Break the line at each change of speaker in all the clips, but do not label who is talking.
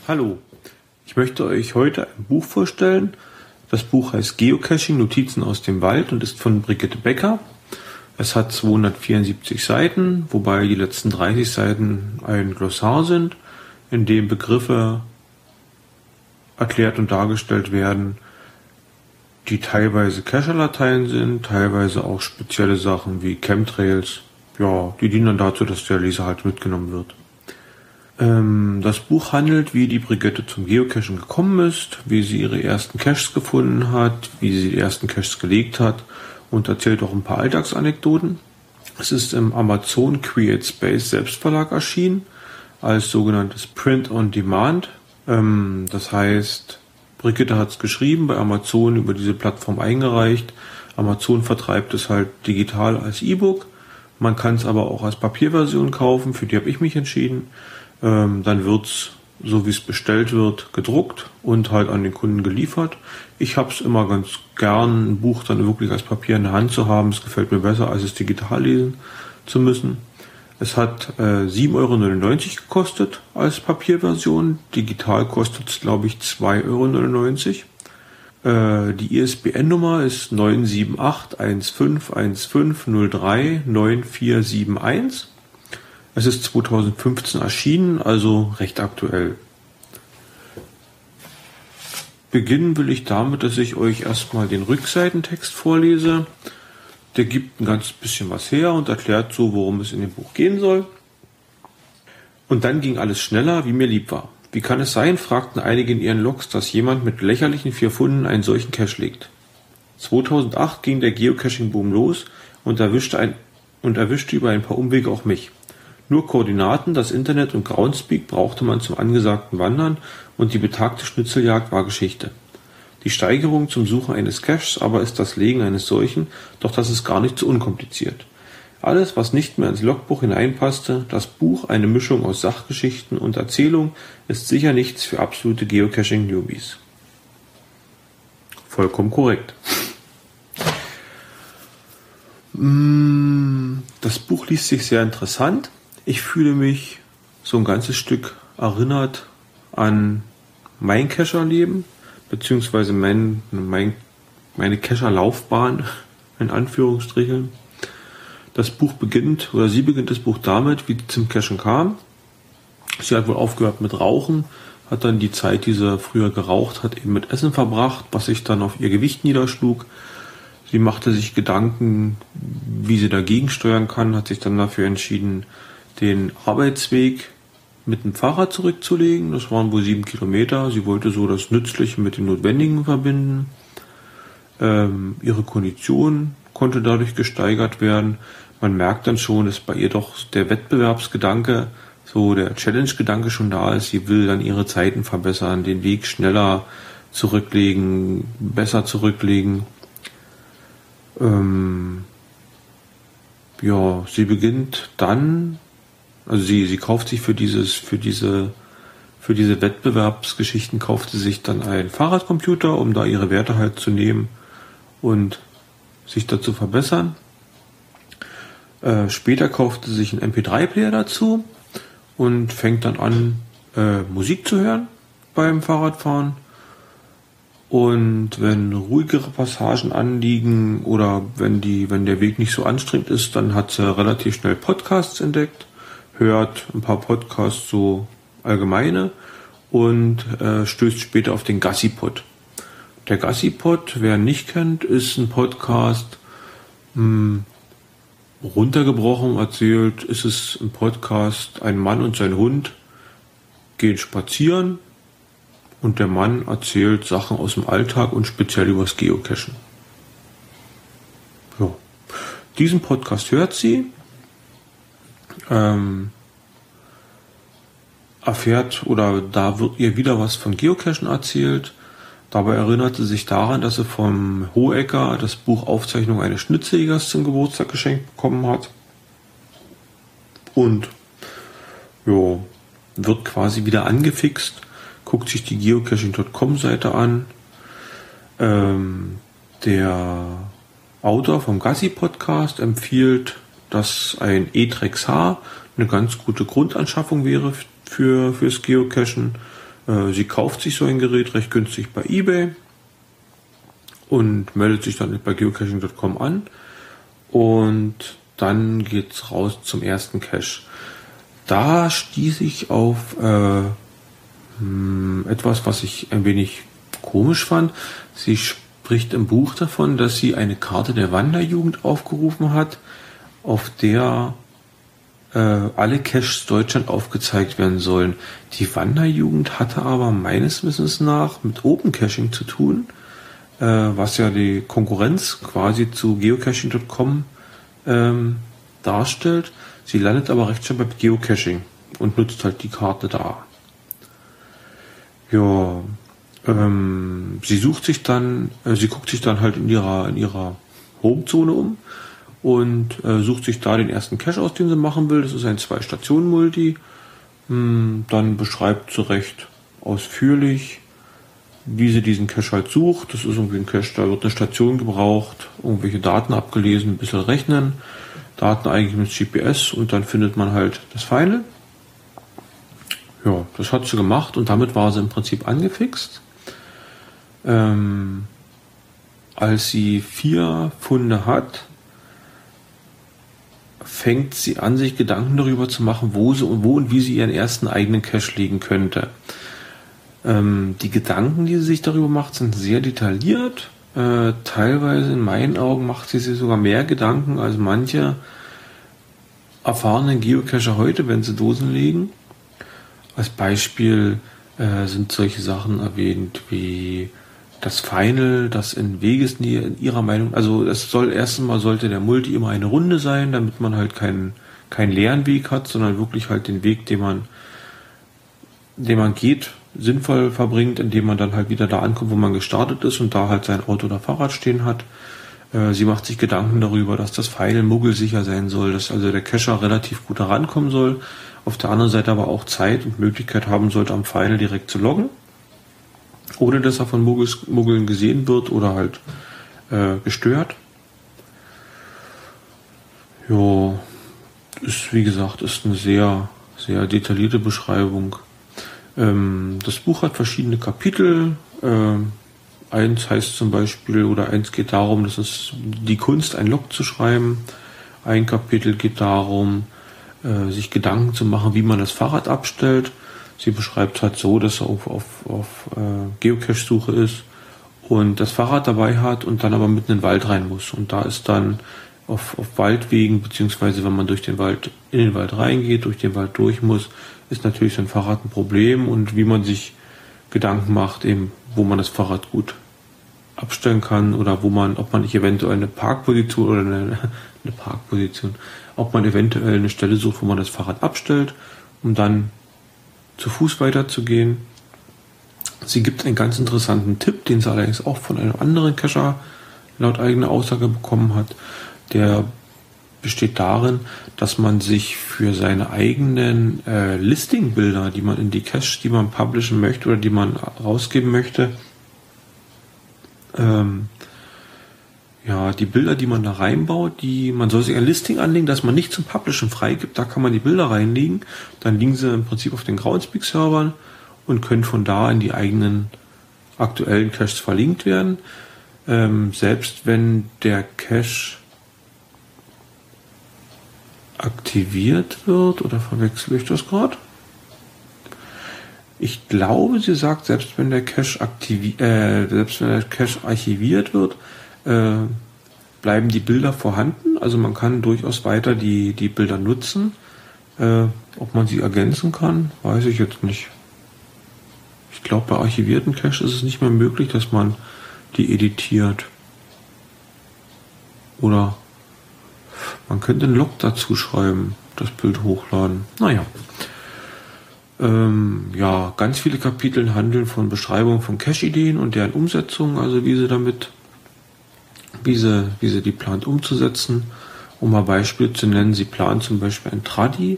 Hallo, ich möchte euch heute ein Buch vorstellen. Das Buch heißt Geocaching, Notizen aus dem Wald und ist von Brigitte Becker. Es hat 274 Seiten, wobei die letzten 30 Seiten ein Glossar sind, in dem Begriffe erklärt und dargestellt werden, die teilweise Cacher-Latein sind, teilweise auch spezielle Sachen wie Chemtrails. Ja, die dienen dann dazu, dass der Leser halt mitgenommen wird. Das Buch handelt, wie die Brigitte zum Geocachen gekommen ist, wie sie ihre ersten Caches gefunden hat, wie sie die ersten Caches gelegt hat und erzählt auch ein paar Alltagsanekdoten. Es ist im Amazon Create Space Selbstverlag erschienen, als sogenanntes Print on Demand. Das heißt, Brigitte hat es geschrieben, bei Amazon über diese Plattform eingereicht. Amazon vertreibt es halt digital als E-Book. Man kann es aber auch als Papierversion kaufen, für die habe ich mich entschieden. Dann wird's, so wie es bestellt wird, gedruckt und halt an den Kunden geliefert. Ich habe es immer ganz gern, ein Buch dann wirklich als Papier in der Hand zu haben. Es gefällt mir besser, als es digital lesen zu müssen. Es hat 7,99 Euro gekostet als Papierversion. Digital kostet es, glaube ich, 2,99 Euro. Die ISBN-Nummer ist 9781515039471. Es ist 2015 erschienen, also recht aktuell. Beginnen will ich damit, dass ich euch erstmal den Rückseitentext vorlese. Der gibt ein ganz bisschen was her und erklärt so, worum es in dem Buch gehen soll. Und dann ging alles schneller, wie mir lieb war. Wie kann es sein, fragten einige in ihren Logs, dass jemand mit lächerlichen 4 Pfunden einen solchen Cache legt. 2008 ging der Geocaching-Boom los und erwischte über ein paar Umwege auch mich. Nur Koordinaten, das Internet und Groundspeak brauchte man zum angesagten Wandern und die betagte Schnitzeljagd war Geschichte. Die Steigerung zum Suchen eines Caches aber ist das Legen eines solchen, doch das ist gar nicht so unkompliziert. Alles, was nicht mehr ins Logbuch hineinpasste, das Buch, eine Mischung aus Sachgeschichten und Erzählung, ist sicher nichts für absolute Geocaching-Newbies. Vollkommen korrekt. Das Buch liest sich sehr interessant. Ich fühle mich so ein ganzes Stück erinnert an mein Cacher-Leben, beziehungsweise meine Cacher-Laufbahn, in Anführungsstrichen. Sie beginnt das Buch damit, wie sie zum Cachen kam. Sie hat wohl aufgehört mit Rauchen, hat dann die Zeit, die sie früher geraucht hat, eben mit Essen verbracht, was sich dann auf ihr Gewicht niederschlug. Sie machte sich Gedanken, wie sie dagegen steuern kann, hat sich dann dafür entschieden, den Arbeitsweg mit dem Fahrrad zurückzulegen. Das waren wohl 7 Kilometer. Sie wollte so das Nützliche mit dem Notwendigen verbinden. Ihre Kondition konnte dadurch gesteigert werden. Man merkt dann schon, dass bei ihr doch der Wettbewerbsgedanke, so der Challenge-Gedanke schon da ist. Sie will dann ihre Zeiten verbessern, den Weg schneller zurücklegen, besser zurücklegen. Sie beginnt dann, also sie kauft sich für diese Wettbewerbsgeschichten kauft sie sich dann einen Fahrradcomputer, um da ihre Werte halt zu nehmen und sich dazu verbessern. Später kauft sie sich einen MP3-Player dazu und fängt dann an, Musik zu hören beim Fahrradfahren. Und wenn ruhigere Passagen anliegen oder wenn der Weg nicht so anstrengend ist, dann hat sie relativ schnell Podcasts entdeckt, hört ein paar Podcasts so allgemeine und stößt später auf den Gassi-Pod. Der Gassi-Pod, wer ihn nicht kennt, ist ein Podcast, runtergebrochen erzählt, ist es ein Podcast, ein Mann und sein Hund gehen spazieren und der Mann erzählt Sachen aus dem Alltag und speziell übers Geocachen. Ja. Diesen Podcast hört sie, erfährt oder da wird ihr wieder was von Geocachen erzählt. Dabei erinnert sie sich daran, dass sie vom Hohecker das Buch Aufzeichnung eines Schnitzeljägers zum Geburtstag geschenkt bekommen hat. Und wird quasi wieder angefixt, guckt sich die geocaching.com-Seite an. Der Autor vom Gassi-Podcast empfiehlt, dass ein E-Trex H eine ganz gute Grundanschaffung wäre fürs Geocachen. Sie kauft sich so ein Gerät recht günstig bei eBay und meldet sich dann bei geocaching.com an und dann geht's raus zum ersten Cache. Da stieß ich auf etwas, was ich ein wenig komisch fand. Sie spricht im Buch davon, dass sie eine Karte der Wanderjugend aufgerufen hat, auf der alle Caches Deutschland aufgezeigt werden sollen. Die Wanderjugend hatte aber meines Wissens nach mit Open Caching zu tun, was ja die Konkurrenz quasi zu geocaching.com darstellt. Sie landet aber recht schnell bei Geocaching und nutzt halt die Karte da. Ja, sie guckt sich dann halt in ihrer Homezone um und sucht sich da den ersten Cache aus, den sie machen will. Das ist ein 2-Stationen-Multi. Dann beschreibt sie recht ausführlich, wie sie diesen Cache halt sucht. Das ist irgendwie ein Cache, da wird eine Station gebraucht, irgendwelche Daten abgelesen, ein bisschen rechnen, Daten eingegeben mit GPS und dann findet man halt das Final. Ja, das hat sie gemacht und damit war sie im Prinzip angefixt. Als sie 4 Funde hat, fängt sie an, sich Gedanken darüber zu machen, wo und wie sie ihren ersten eigenen Cache legen könnte. Die Gedanken, die sie sich darüber macht, sind sehr detailliert. Teilweise in meinen Augen macht sie sich sogar mehr Gedanken als manche erfahrenen Geocacher heute, wenn sie Dosen legen. Als Beispiel sind solche Sachen erwähnt wie das Final, das in Wegesnähe in ihrer Meinung, also sollte der Multi immer eine Runde sein, damit man halt keinen leeren Weg hat, sondern wirklich halt den Weg, den man geht, sinnvoll verbringt, indem man dann halt wieder da ankommt, wo man gestartet ist und da halt sein Auto oder Fahrrad stehen hat. Sie macht sich Gedanken darüber, dass das Final muggelsicher sein soll, dass also der Cacher relativ gut herankommen soll, auf der anderen Seite aber auch Zeit und Möglichkeit haben sollte, am Final direkt zu loggen, ohne dass er von Muggeln gesehen wird oder halt gestört. Ja, ist wie gesagt, ist eine sehr, sehr detaillierte Beschreibung. Das Buch hat verschiedene Kapitel. Eins heißt zum Beispiel, oder eins geht darum, das ist die Kunst, ein Log zu schreiben. Ein Kapitel geht darum, sich Gedanken zu machen, wie man das Fahrrad abstellt. Sie beschreibt halt so, dass er auf Geocache-Suche ist und das Fahrrad dabei hat und dann aber mitten in den Wald rein muss. Und da ist dann auf Waldwegen, beziehungsweise wenn man in den Wald reingeht, durch den Wald durch muss, ist natürlich so ein Fahrrad ein Problem und wie man sich Gedanken macht, eben, wo man das Fahrrad gut abstellen kann oder ob man nicht eventuell eine Parkposition oder ob man eventuell eine Stelle sucht, wo man das Fahrrad abstellt, um dann zu Fuß weiterzugehen. Sie gibt einen ganz interessanten Tipp, den sie allerdings auch von einem anderen Cacher laut eigener Aussage bekommen hat. Der besteht darin, dass man sich für seine eigenen Listing-Bilder, die man in die Cache, die man publishen möchte oder die man rausgeben möchte, die Bilder, die man da reinbaut, man soll sich ein Listing anlegen, das man nicht zum Publishen freigibt, da kann man die Bilder reinlegen, dann liegen sie im Prinzip auf den Groundspeak-Servern und können von da in die eigenen aktuellen Caches verlinkt werden. Selbst wenn der Cache aktiviert wird, oder verwechsel ich das gerade? Ich glaube, sie sagt, selbst wenn der Cache archiviert wird, bleiben die Bilder vorhanden. Also man kann durchaus weiter die Bilder nutzen. Ob man sie ergänzen kann, weiß ich jetzt nicht. Ich glaube, bei archivierten Caches ist es nicht mehr möglich, dass man die editiert. Oder man könnte einen Log dazu schreiben, das Bild hochladen. Naja. Ganz viele Kapitel handeln von Beschreibung von Cache-Ideen und deren Umsetzung, also wie sie die plant umzusetzen. Um mal Beispiele zu nennen, sie plant zum Beispiel ein Tradi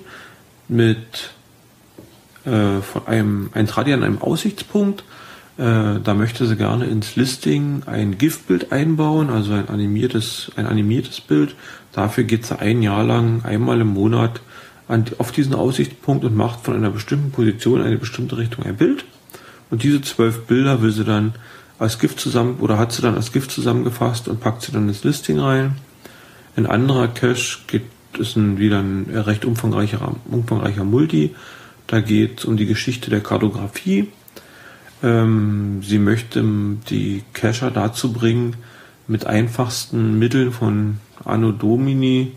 ein Tradi an einem Aussichtspunkt. Da möchte sie gerne ins Listing ein GIF-Bild einbauen, also ein animiertes Bild. Dafür geht sie ein Jahr lang einmal im Monat auf diesen Aussichtspunkt und macht von einer bestimmten Position eine bestimmte Richtung ein Bild. Und diese 12 Bilder will sie dann als Gift hat sie dann als Gift zusammengefasst und packt sie dann ins Listing rein. Ein anderer Cache ist wieder ein recht umfangreicher Multi. Da geht es um die Geschichte der Kartografie. Sie möchte die Cacher dazu bringen, mit einfachsten Mitteln von Anno Domini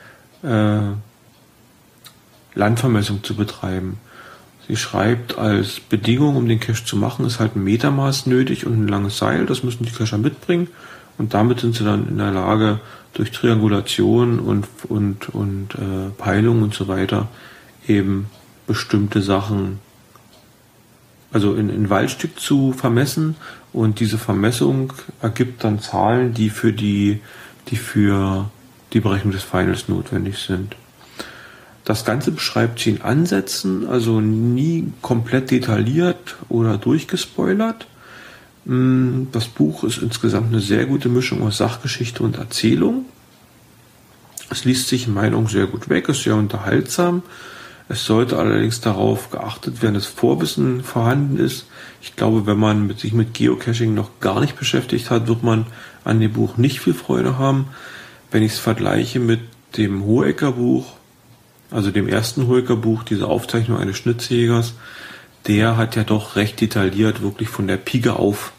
Landvermessung zu betreiben. Sie schreibt, als Bedingung, um den Cache zu machen, ist halt ein Metermaß nötig und ein langes Seil. Das müssen die Cacher mitbringen. Und damit sind sie dann in der Lage, durch Triangulation und Peilung und so weiter eben bestimmte Sachen, also in Waldstück zu vermessen. Und diese Vermessung ergibt dann Zahlen, die für die Berechnung des Finals notwendig sind. Das Ganze beschreibt sie in Ansätzen, also nie komplett detailliert oder durchgespoilert. Das Buch ist insgesamt eine sehr gute Mischung aus Sachgeschichte und Erzählung. Es liest sich in meiner Meinung sehr gut weg, ist sehr unterhaltsam. Es sollte allerdings darauf geachtet werden, dass Vorwissen vorhanden ist. Ich glaube, wenn man sich mit Geocaching noch gar nicht beschäftigt hat, wird man an dem Buch nicht viel Freude haben. Wenn ich es vergleiche mit dem Hohecker Buch, also dem ersten Hohecker Buch, diese Aufzeichnung eines Schnitzjägers, der hat ja doch recht detailliert, wirklich von der Pike auf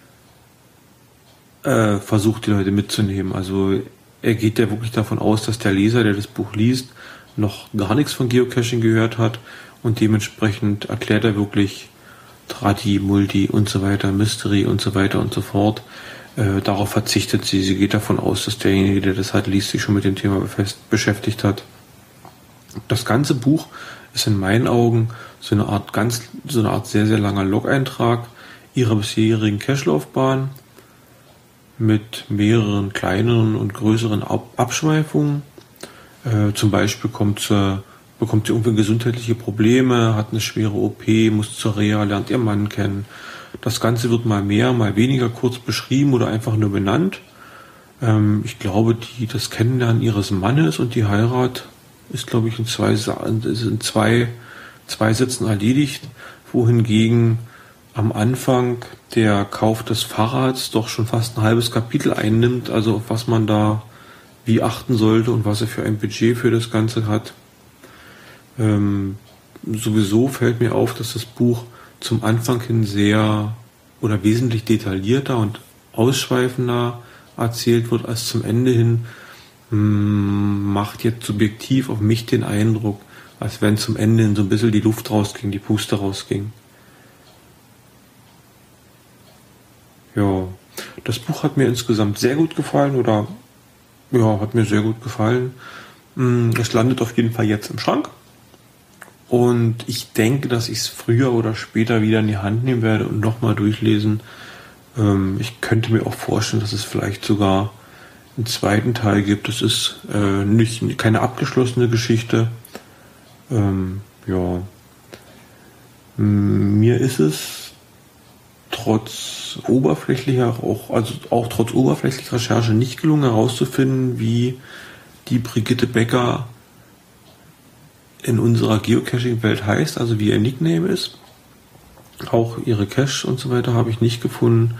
versucht, die Leute mitzunehmen. Also er geht ja wirklich davon aus, dass der Leser, der das Buch liest, noch gar nichts von Geocaching gehört hat und dementsprechend erklärt er wirklich Trati, Multi und so weiter, Mystery und so weiter und so fort. Darauf verzichtet sie. Sie geht davon aus, dass derjenige, der das halt liest, sich schon mit dem Thema beschäftigt hat. Das ganze Buch ist in meinen Augen so eine Art sehr, sehr langer Log-Eintrag ihrer bisherigen Cache-Laufbahn mit mehreren kleineren und größeren Abschweifungen. Zum Beispiel bekommt sie irgendwie gesundheitliche Probleme, hat eine schwere OP, muss zur Reha, lernt ihr Mann kennen. Das Ganze wird mal mehr, mal weniger kurz beschrieben oder einfach nur benannt. Ich glaube, das Kennenlernen ihres Mannes und die Heirat ist, glaube ich, in zwei Sätzen erledigt, wohingegen am Anfang der Kauf des Fahrrads doch schon fast ein halbes Kapitel einnimmt, also auf was man da wie achten sollte und was er für ein Budget für das Ganze hat. Sowieso fällt mir auf, dass das Buch zum Anfang hin sehr oder wesentlich detaillierter und ausschweifender erzählt wird als zum Ende hin. Macht jetzt subjektiv auf mich den Eindruck, als wenn zum Ende hin so ein bisschen die Luft rausging, die Puste rausging. Ja, das Buch hat mir insgesamt sehr gut gefallen hat mir sehr gut gefallen. Es landet auf jeden Fall jetzt im Schrank und ich denke, dass ich es früher oder später wieder in die Hand nehmen werde und nochmal durchlesen. Ich könnte mir auch vorstellen, dass es vielleicht sogar einen zweiten Teil gibt. Das ist keine abgeschlossene Geschichte. Mir ist es trotz oberflächlicher Recherche nicht gelungen herauszufinden, wie die Brigitte Becker in unserer Geocaching-Welt heißt, also wie ihr Nickname ist. Auch ihre Cache und so weiter habe ich nicht gefunden.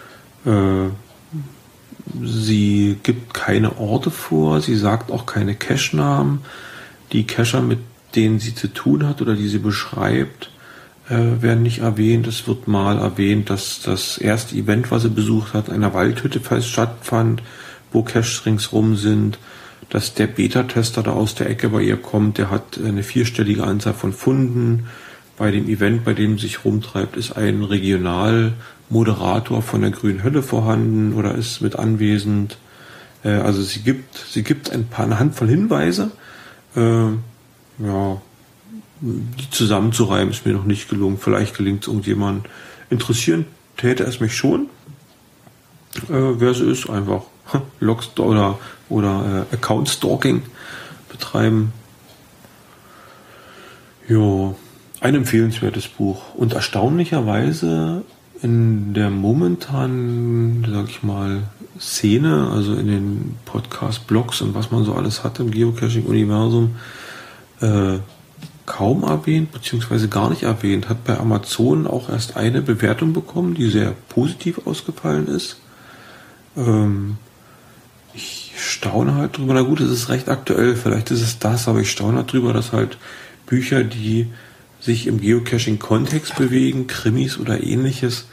Sie gibt keine Orte vor, sie sagt auch keine Cache-Namen. Die Cacher, mit denen sie zu tun hat oder die sie beschreibt, werden nicht erwähnt. Es wird mal erwähnt, dass das erste Event, was sie besucht hat, einer Waldhütte stattfand, wo Caches ringsrum sind, dass der Beta-Tester da aus der Ecke bei ihr kommt, der hat eine 4-stellige Anzahl von Funden. Bei dem Event, bei dem sie sich rumtreibt, ist ein Regionalmoderator von der Grünen Hölle vorhanden oder ist mit anwesend. Also sie gibt eine Handvoll Hinweise. Die zusammenzureimen ist mir noch nicht gelungen. Vielleicht gelingt es irgendjemand. Interessieren täte es mich schon, wer sie ist, einfach oder Account-Stalking betreiben. Ja, ein empfehlenswertes Buch. Und erstaunlicherweise in der momentanen, sag ich mal, Szene, also in den Podcast-Blogs und was man so alles hat im Geocaching-Universum, kaum erwähnt, beziehungsweise gar nicht erwähnt. Hat bei Amazon auch erst eine Bewertung bekommen, die sehr positiv ausgefallen ist. Ich staune halt drüber. Na gut, es ist recht aktuell, vielleicht ist es das, aber ich staune halt drüber, dass halt Bücher, die sich im Geocaching-Kontext bewegen, Krimis oder ähnliches,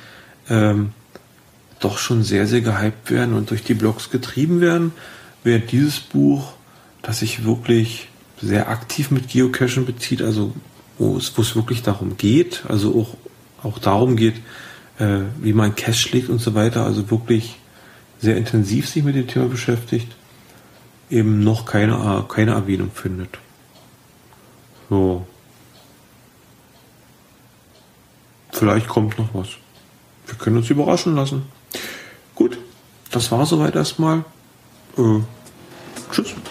doch schon sehr, sehr gehypt werden und durch die Blogs getrieben werden, während dieses Buch, das sich wirklich sehr aktiv mit Geocaching bezieht, also wo es wirklich darum geht, also auch darum geht, wie man Cache legt und so weiter, also wirklich sehr intensiv sich mit dem Thema beschäftigt, eben noch keine Erwähnung findet. So. Vielleicht kommt noch was. Wir können uns überraschen lassen. Gut, das war soweit erstmal. Tschüss.